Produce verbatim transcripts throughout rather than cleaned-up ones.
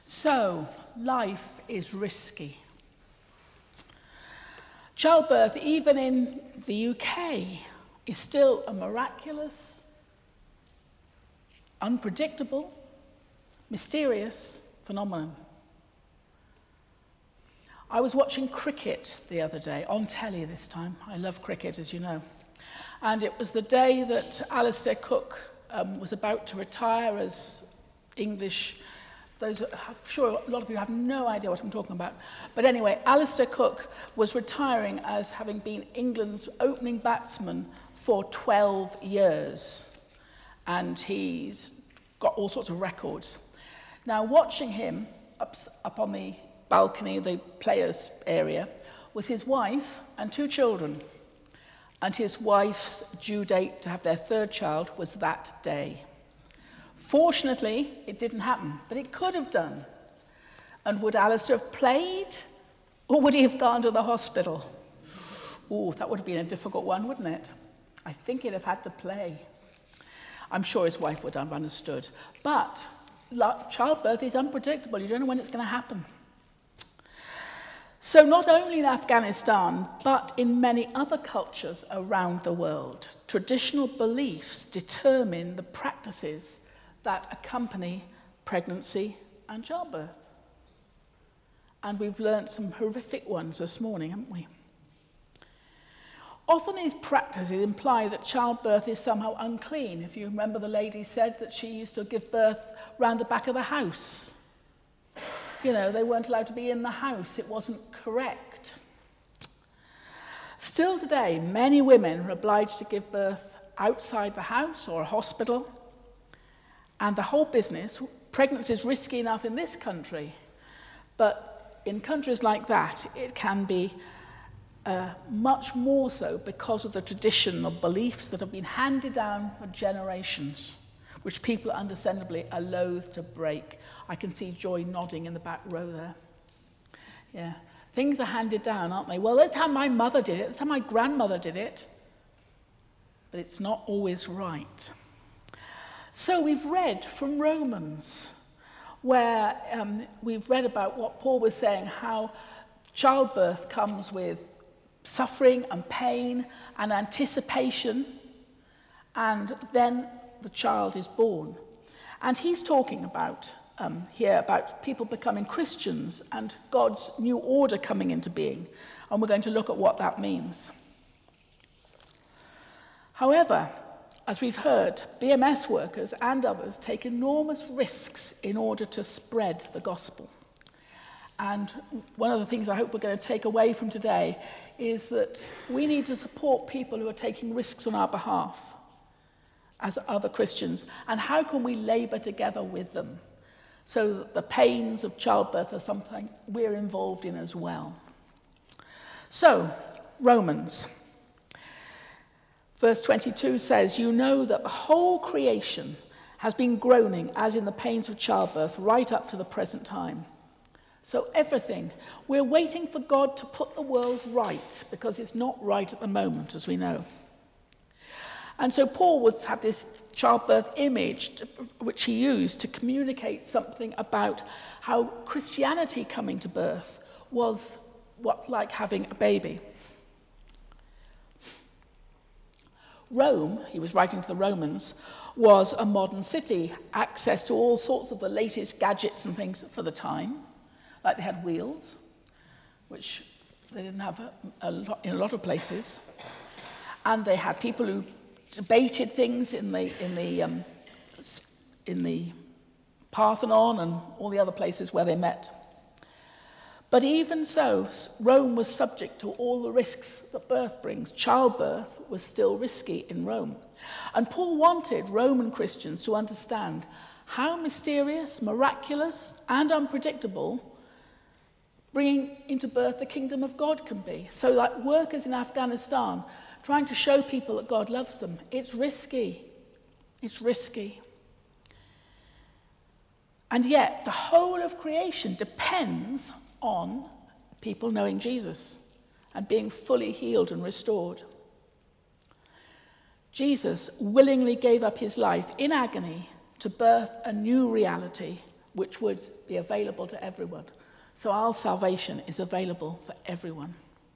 So, life is risky. Childbirth, even in the U K, is still a miraculous, unpredictable, mysterious phenomenon. I was watching cricket the other day, on telly this time. I love cricket, as you know. And it was the day that Alistair Cook um, was about to retire as English. Those, I'm sure a lot of you have no idea what I'm talking about. But anyway, Alistair Cook was retiring as having been England's opening batsman for twelve years. And he's got all sorts of records. Now, watching him up, up on the balcony, the players' area, was his wife and two children. And his wife's due date to have their third child was that day. Fortunately, it didn't happen, but it could have done. And would Alistair have played, or would he have gone to the hospital? Oh, that would have been a difficult one, wouldn't it? I think he'd have had to play. I'm sure his wife would have understood. But childbirth is unpredictable. You don't know when it's going to happen. So not only in Afghanistan, but in many other cultures around the world, traditional beliefs determine the practices that accompany pregnancy and childbirth. And we've learnt some horrific ones this morning, haven't we? Often these practices imply that childbirth is somehow unclean. If you remember, the lady said that she used to give birth round the back of the house. You know, they weren't allowed to be in the house. It wasn't correct. Still today, many women are obliged to give birth outside the house or a hospital. And the whole business, pregnancy is risky enough in this country, but in countries like that, it can be uh, much more so because of the traditional beliefs that have been handed down for generations, which people understandably are loath to break. I can see Joy nodding in the back row there. Yeah, things are handed down, aren't they? Well, that's how my mother did it, that's how my grandmother did it, but it's not always right. So we've read from Romans, where um, we've read about what Paul was saying, how childbirth comes with suffering and pain and anticipation, and then the child is born. And he's talking about um, here about people becoming Christians and God's new order coming into being. And we're going to look at what that means. However, as we've heard, B M S workers and others take enormous risks in order to spread the gospel. And one of the things I hope we're going to take away from today is that we need to support people who are taking risks on our behalf as other Christians. And how can we labour together with them so that the pains of childbirth are something we're involved in as well? So, Romans. Verse twenty-two says, "You know that the whole creation has been groaning as in the pains of childbirth right up to the present time." So everything, we're waiting for God to put the world right because it's not right at the moment, as we know. And so Paul would have this childbirth image to, which he used to communicate something about how Christianity coming to birth was what like having a baby. Rome, he was writing to the Romans, was a modern city, access to all sorts of the latest gadgets and things for the time. Like they had wheels, which they didn't have a, a lot, in a lot of places. And they had people who debated things in the, in the, um, in the Parthenon and all the other places where they met. But even so, Rome was subject to all the risks that birth brings. Childbirth was still risky in Rome. And Paul wanted Roman Christians to understand how mysterious, miraculous, and unpredictable bringing into birth the kingdom of God can be. So like workers in Afghanistan, trying to show people that God loves them, it's risky. It's risky. And yet, the whole of creation depends on people knowing Jesus and being fully healed and restored. Jesus willingly gave up his life in agony to birth a new reality, which would be available to everyone. So our salvation is available for everyone.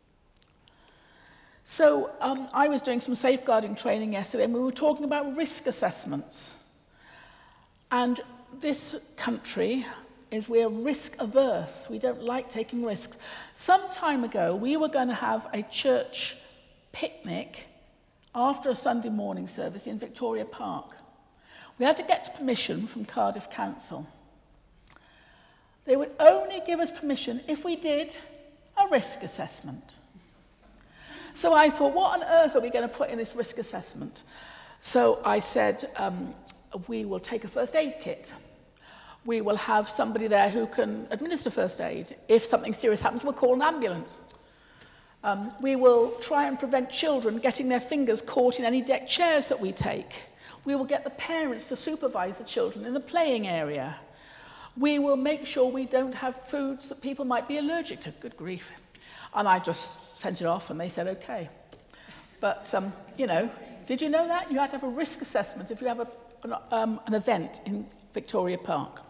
So um, I was doing some safeguarding training yesterday, and we were talking about risk assessments. And this country is we're risk averse. We don't like taking risks. Some time ago, we were going to have a church picnic after a Sunday morning service in Victoria Park. We had to get permission from Cardiff Council. They would only give us permission if we did a risk assessment. So I thought, what on earth are we going to put in this risk assessment? So I said, um, we will take a first aid kit. We will have somebody there who can administer first aid. If something serious happens, we'll call an ambulance. Um, we will try and prevent children getting their fingers caught in any deck chairs that we take. We will get the parents to supervise the children in the playing area. We will make sure we don't have foods that people might be allergic to. Good grief. And I just sent it off, and they said, okay. But, um, you know, did you know that? You had to have a risk assessment if you have a, an, um, an event in Victoria Park.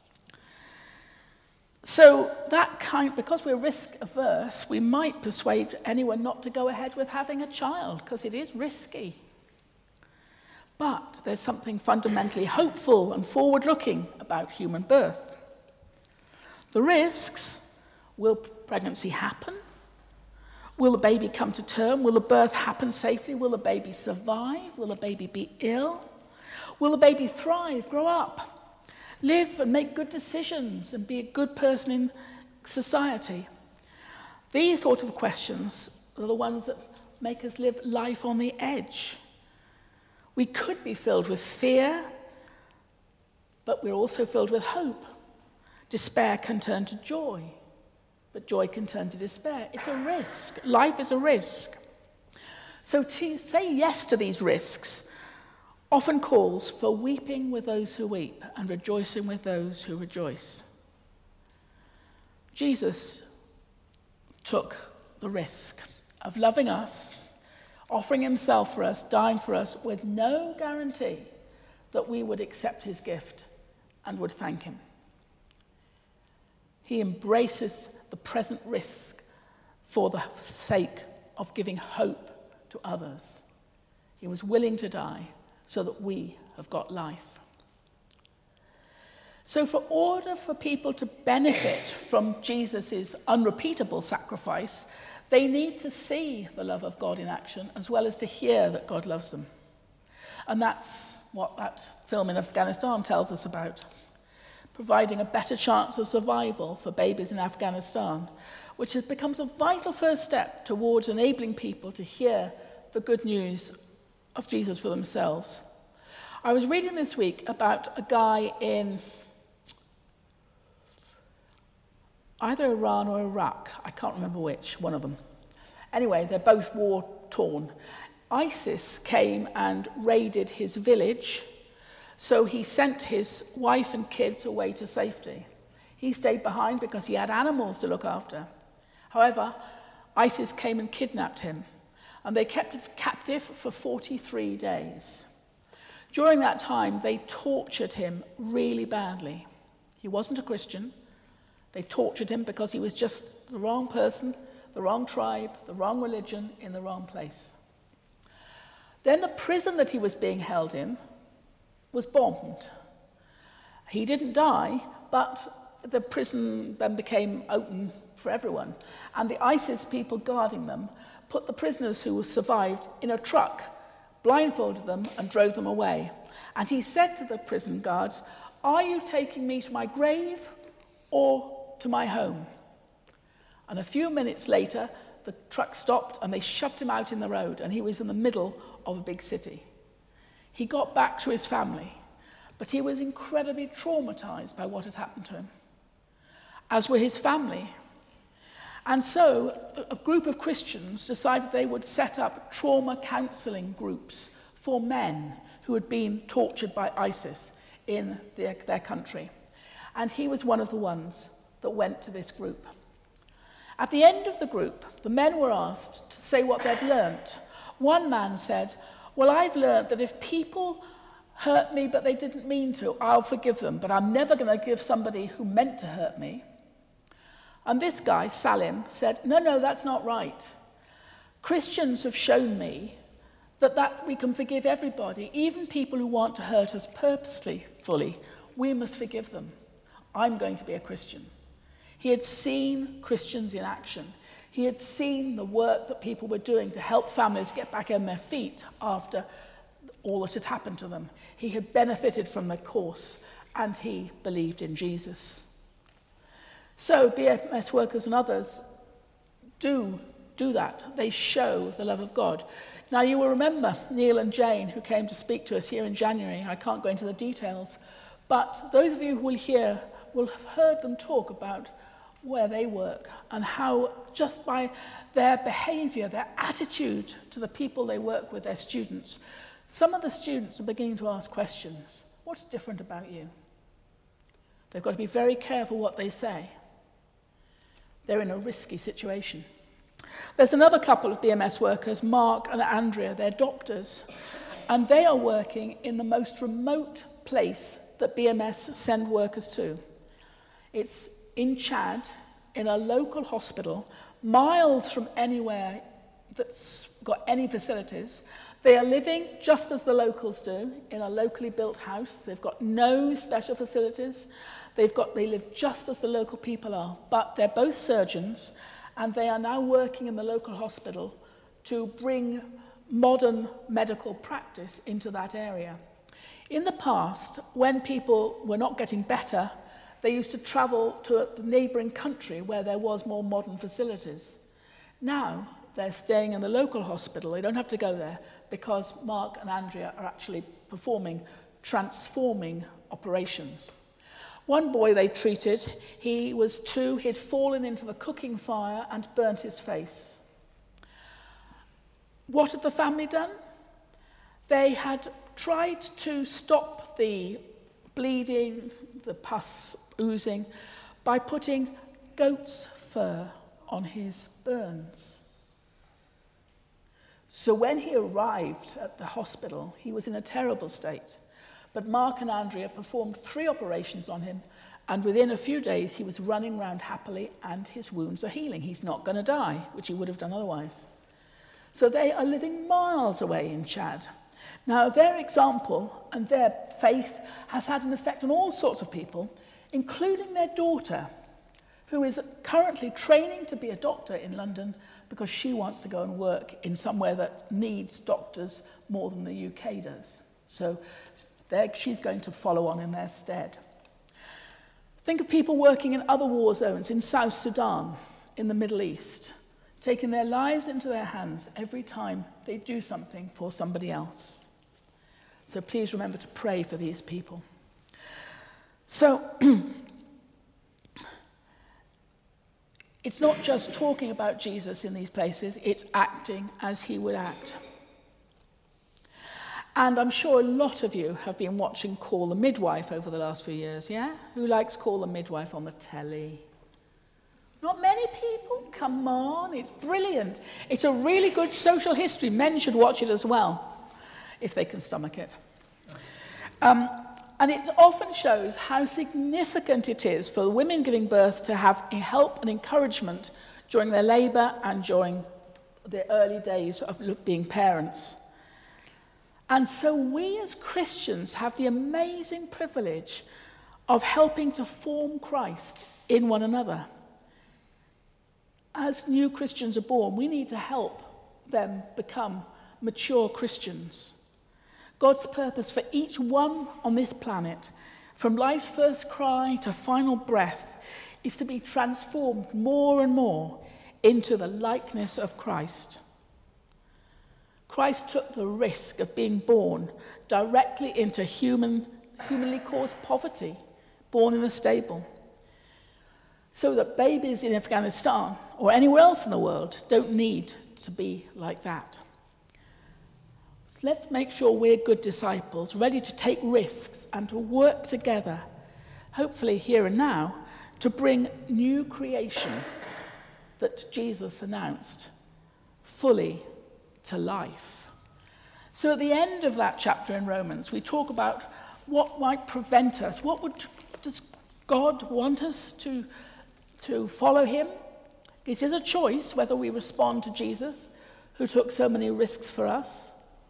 So that kind, because we're risk averse, we might persuade anyone not to go ahead with having a child, because it is risky. But there's something fundamentally hopeful and forward-looking about human birth. The risks: will pregnancy happen? Will the baby come to term? Will the birth happen safely? Will the baby survive? Will the baby be ill? Will the baby thrive, grow up, live and make good decisions and be a good person in society? These sort of questions are the ones that make us live life on the edge. We could be filled with fear, but we're also filled with hope. Despair can turn to joy, but joy can turn to despair. It's a risk. Life is a risk. So to say yes to these risks often calls for weeping with those who weep and rejoicing with those who rejoice. Jesus took the risk of loving us, offering himself for us, dying for us, with no guarantee that we would accept his gift and would thank him. He embraces the present risk for the sake of giving hope to others. He was willing to die so that we have got life. So for order for people to benefit from Jesus' unrepeatable sacrifice, they need to see the love of God in action, as well as to hear that God loves them. And that's what that film in Afghanistan tells us about, providing a better chance of survival for babies in Afghanistan, which has becomes a vital first step towards enabling people to hear the good news of Jesus for themselves. I was reading this week about a guy in either Iran or Iraq. I can't remember which, one of them. Anyway, they're both war-torn. ISIS came and raided his village, so he sent his wife and kids away to safety. He stayed behind because he had animals to look after. However, ISIS came and kidnapped him, and they kept him captive for forty-three days. During that time, they tortured him really badly. He wasn't a Christian. They tortured him because he was just the wrong person, the wrong tribe, the wrong religion, in the wrong place. Then the prison that he was being held in was bombed. He didn't die, but the prison then became open for everyone. And the ISIS people guarding them put the prisoners who survived in a truck, blindfolded them, and drove them away. And he said to the prison guards, "Are you taking me to my grave or to my home?" And a few minutes later, the truck stopped and they shoved him out in the road, and he was in the middle of a big city. He got back to his family, but he was incredibly traumatized by what had happened to him, as were his family. And so a group of Christians decided they would set up trauma counseling groups for men who had been tortured by ISIS in their, their country. And he was one of the ones that went to this group. At the end of the group, the men were asked to say what they'd learnt. One man said, "Well, I've learnt that if people hurt me, but they didn't mean to. I'll forgive them, but I'm never going to give somebody who meant to hurt me. And this guy, Salim, said, no, no, that's not right. Christians have shown me that, that we can forgive everybody, even people who want to hurt us purposely, fully. We must forgive them. I'm going to be a Christian. He had seen Christians in action. He had seen the work that people were doing to help families get back on their feet after all that had happened to them. He had benefited from the course, and he believed in Jesus. So B M S workers and others do do that. They show the love of God. Now, you will remember Neil and Jane, who came to speak to us here in January. I can't go into the details, but those of you who will hear will have heard them talk about where they work and how just by their behavior, their attitude to the people they work with, their students, some of the students are beginning to ask questions. What's different about you? They've got to be very careful what they say. They're in a risky situation. There's another couple of B M S workers, Mark and Andrea. They're doctors, and they are working in the most remote place that B M S send workers to. It's in Chad, in a local hospital, miles from anywhere that's got any facilities. They are living just as the locals do, in a locally built house. They've got no special facilities. They've got, they live just as the local people are, but they're both surgeons, and they are now working in the local hospital to bring modern medical practice into that area. In the past, when people were not getting better, they used to travel to a neighbouring country where there was more modern facilities. Now, they're staying in the local hospital. They don't have to go there because Mark and Andrea are actually performing transforming operations. One boy they treated, he was two, he'd fallen into the cooking fire and burnt his face. What had the family done? They had tried to stop the bleeding, the pus oozing, by putting goat's fur on his burns. So when he arrived at the hospital, he was in a terrible state. But Mark and Andrea performed three operations on him, and within a few days he was running around happily and his wounds are healing. He's not going to die, which he would have done otherwise. So they are living miles away in Chad. Now, their example and their faith has had an effect on all sorts of people, including their daughter, who is currently training to be a doctor in London because she wants to go and work in somewhere that needs doctors more than the U K does. So she's going to follow on in their stead. Think of people working in other war zones, in South Sudan, in the Middle East, taking their lives into their hands every time they do something for somebody else. So please remember to pray for these people. So, it's not just talking about Jesus in these places, it's acting as he would act. And I'm sure a lot of you have been watching Call the Midwife over the last few years, yeah? Who likes Call the Midwife on the telly? Not many people? Come on, it's brilliant. It's a really good social history. Men should watch it as well, if they can stomach it. Um, and it often shows how significant it is for women giving birth to have help and encouragement during their labour and during the early days of being parents. And so we as Christians have the amazing privilege of helping to form Christ in one another. As new Christians are born, we need to help them become mature Christians. God's purpose for each one on this planet, from life's first cry to final breath, is to be transformed more and more into the likeness of Christ. Christ took the risk of being born directly into human, humanly caused poverty, born in a stable, so that babies in Afghanistan or anywhere else in the world don't need to be like that. So let's make sure we're good disciples, ready to take risks and to work together, hopefully here and now, to bring new creation that Jesus announced fully to life. So at the end of that chapter in Romans, we talk about what might prevent us. What would, does God want us to, to follow him? It is a choice whether we respond to Jesus, who took so many risks for us.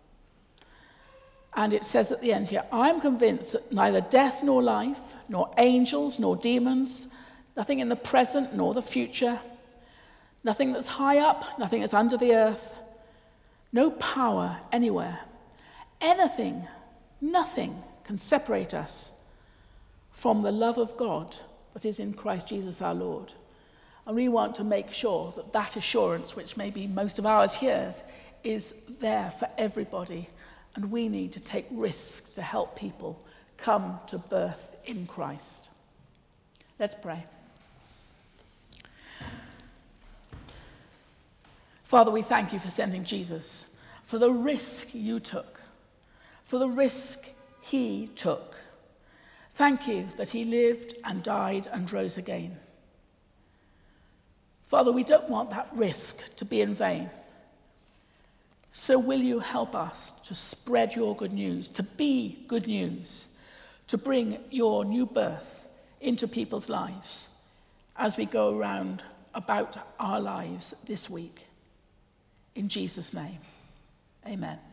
And it says at the end here, I'm convinced that neither death nor life, nor angels nor demons, nothing in the present nor the future, nothing that's high up, nothing that's under the earth, no power anywhere, anything, nothing can separate us from the love of God that is in Christ Jesus our Lord. And we want to make sure that that assurance, which maybe most of ours here, is there for everybody. And we need to take risks to help people come to birth in Christ. Let's pray. Father, we thank you for sending Jesus, for the risk you took, for the risk he took. Thank you that he lived and died and rose again. Father, we don't want that risk to be in vain. So will you help us to spread your good news, to be good news, to bring your new birth into people's lives as we go around about our lives this week. In Jesus' name, amen.